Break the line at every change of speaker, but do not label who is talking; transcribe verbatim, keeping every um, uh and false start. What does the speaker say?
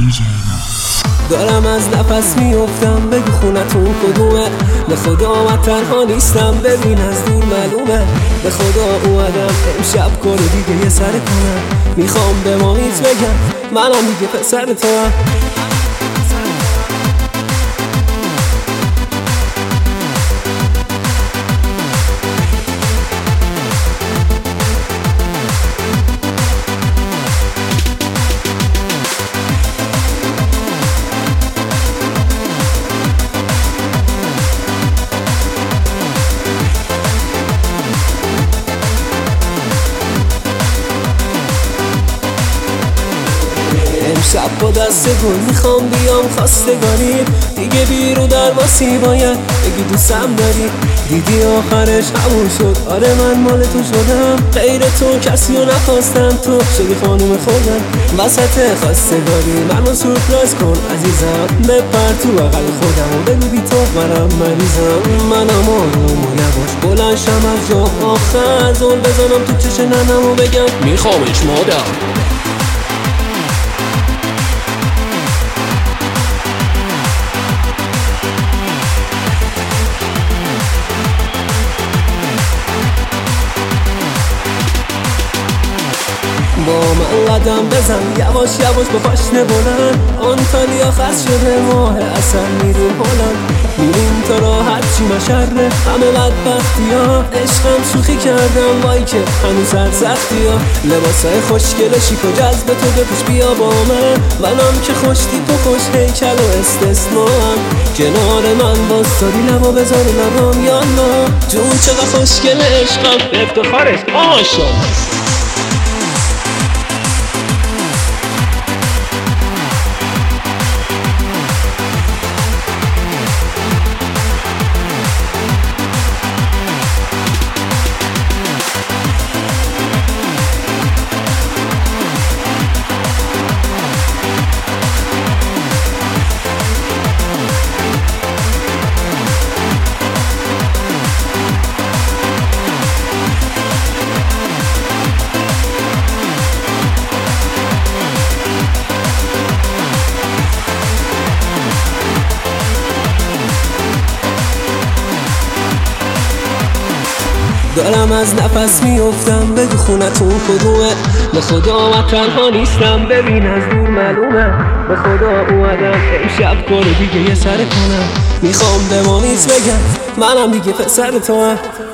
دارم از نفس میافتم، بگو خونتون کدومه؟ به خدا من تنها نیستم، ببین از دور معلومه. به خدا اومدم امشب کار دیگه یه سر کنم، میخوام به مامیت بگم منم دیگه پسر تو هم. شب با دست گل میخوام بیام خواستگاری، دیگه بیرو در واسی باید بگی دوستم داری. دیدی آخرش همون شد، آره من مال تو شدم، غیر تو کسی رو نخواستم، تو شدی خانوم خودم. وسط خواستگاری منو سورپرایز کن عزیزم، بپر تو بغل خودم و بگو بی تو منم مریضم. منم آروم و یواش بلند شم از جا آخر، زل بزنم تو چش ننم و بگم میخوامش مادر. با من قدم بزن یواش یواش با پاشنه بلند، آنتالیا خست شده ماه اصل میریم هلند. میریم تا راحت چی مشره همه بدبختی ها، عشقم شوخی کردم وای که هنوز سرسختی ها. لباسای خوشگل شیک و جذب تو بپوش بیا با من، منم که خوش تیپ و خوش هیکل و استثناءم. کنار من باستادی لبا بذاری لبام یالا، جون چقدر خوشگل عشقم افتخارش آشا. دارم از نفس میافتم، بگو خونتون کدومه؟ به خدا من تنها نیستم، ببین از دور معلومه. به خدا اومدم امشب کار دیگه یه سر کنم، میخوام به مامیت بگم منم دیگه پسر تو هم.